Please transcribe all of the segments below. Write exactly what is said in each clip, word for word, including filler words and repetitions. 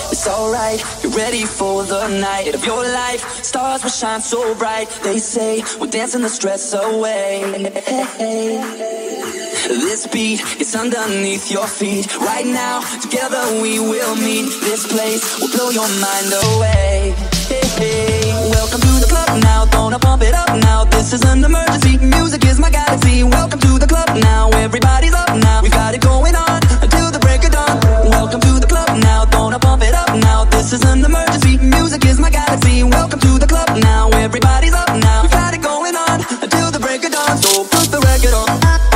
It's alright, you're ready for the night of your life. Stars will shine so bright. They say we're dancing the stress away. This beat is underneath your feet. Right now, together we will meet. This place will blow your mind away. Hey, hey. Welcome to the club now, gonna pump it up now. This is an emergency, music is my galaxy. Welcome to the club now, everybody's up now. We got it going on until the break of dawn. Welcome to the club now, gonna pump it up now. This is an emergency, music is my galaxy. Welcome to the club now, everybody's up now. We got it going on until the break of dawn. So put the record on.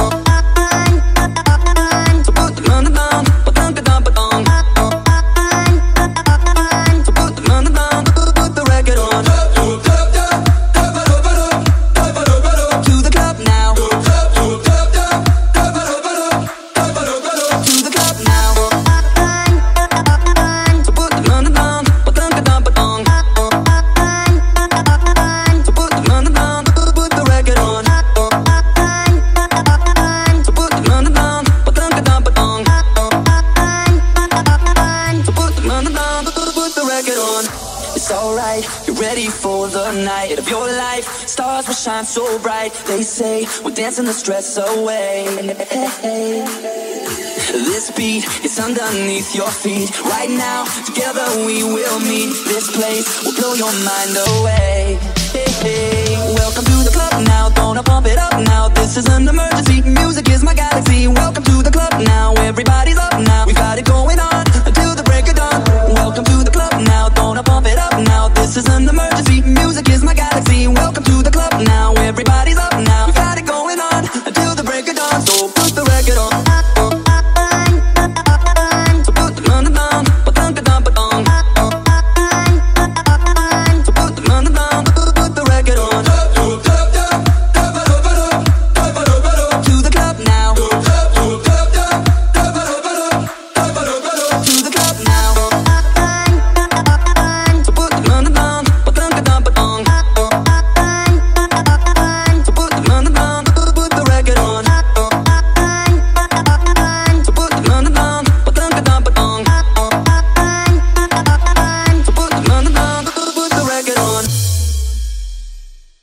Of your life, stars will shine so bright. They say we're dancing the stress away. This beat is underneath your feet. Right now, together we will meet. This place will blow your mind away. Hey, hey. Welcome to the club now, gonna pump it up now. This is an emergency, music is my galaxy. Welcome to the